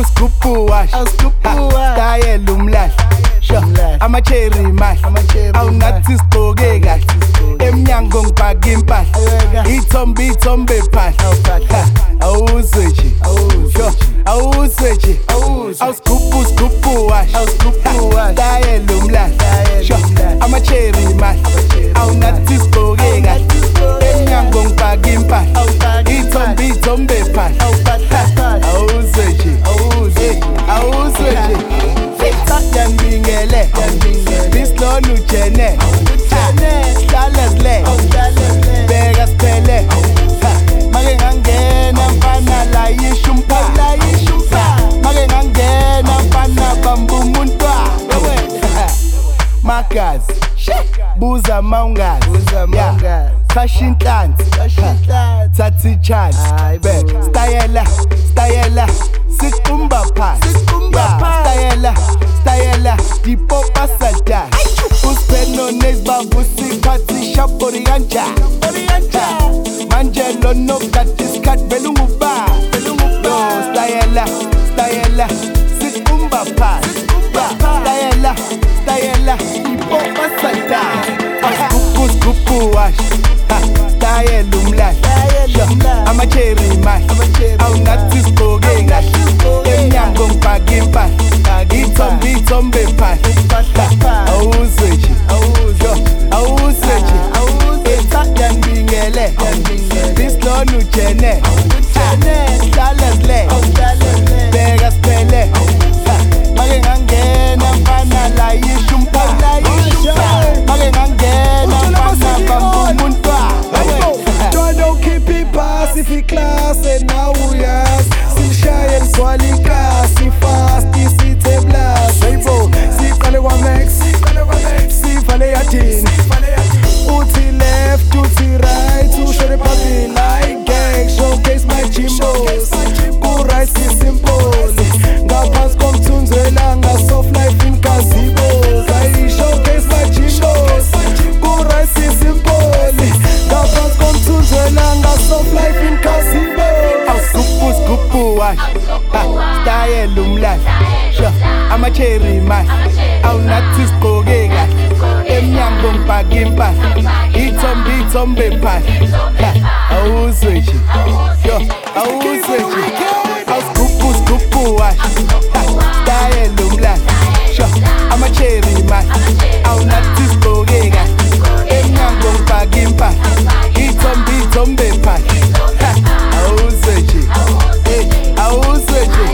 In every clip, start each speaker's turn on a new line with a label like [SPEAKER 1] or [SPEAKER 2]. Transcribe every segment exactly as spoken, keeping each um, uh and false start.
[SPEAKER 1] Scoop scoop wash. Style umlash. I'm a cherry mash. I'm not this bogega. Emnyango ngibhaka impahla. Ithombe ithombe phahla. Awuzweji. Awuzweji. Aw scoop scoop wash. Style umlash. I'm a cherry mash. I'm not this bogega. Emnyango ngibhaka impahla. Ithombe ithombe phahla. Awuzweji. Awuzweji. Yangingele, bislonu jene, stalesle, bega spele, mage ngangena mfana la yishumpa, mage ngangena mfana bambu muntwa, Makazi, buza maungazi, Kashin dance, Tati chance, style, style, sikumba pass, style, style, di popa salta. Uspeno nes babusi pati shapori ancha, Manjelo no katis kat belungu ba, no style, style, sikumba pass, style, style, di popa salta. Scoop scoop wash, style umlash, I'm a cherry mash, I'm not this bogega. Emnyango ngibhaka impahla. Ithombe ithombe phahla. Awuzweji. Awuzweji. Ethatha ngibingele. Bislonu jene. Stalesle. Beka spele. Mage ngangena mfana la yishumpa. Mage ngangena mfana bambu muntwa.
[SPEAKER 2] Joy don't keep it passive class and now we ask. Si shy and swally class, si fast, si blast. Rainbow, si fale wa max, si fale yatin. Uti left, uti right, to show the party like gang. Showcase my chimbos, go right, si simple. Gapas come tunzela, nga soft life in gazebos. I showcase my chimbos, go right, si simple. Gapas come tunzela, nga soft life in gazebos.
[SPEAKER 1] Aw scoop scoop wash, style umlash. I'm a cherry mash, I'm not this bogega. Emnyango ngibhaka impahla. Ithombe ithombe phahla. Awuzweji. Awuzweji. Aw scoop scoop wash, style umlash. I'm a cherry mash, I'm not this bogega. Emnyango ngibhaka impahla. Ithombe ithombe phahla. Awuzweji. Awuzweji.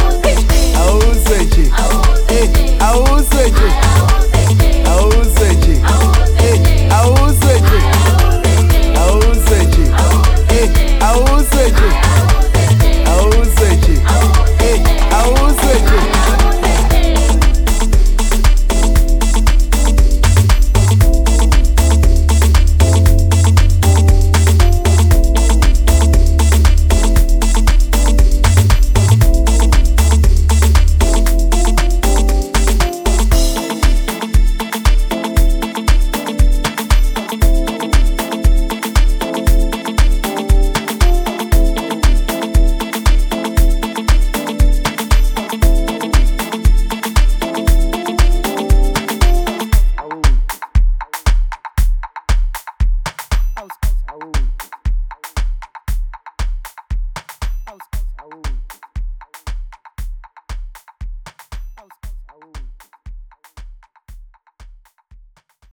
[SPEAKER 1] Awuzweji. Awuzweji. Awuzweji. Awuzweji. Awuzweji. Awuzweji. Awuzweji. Awuzweji.
[SPEAKER 2] Au.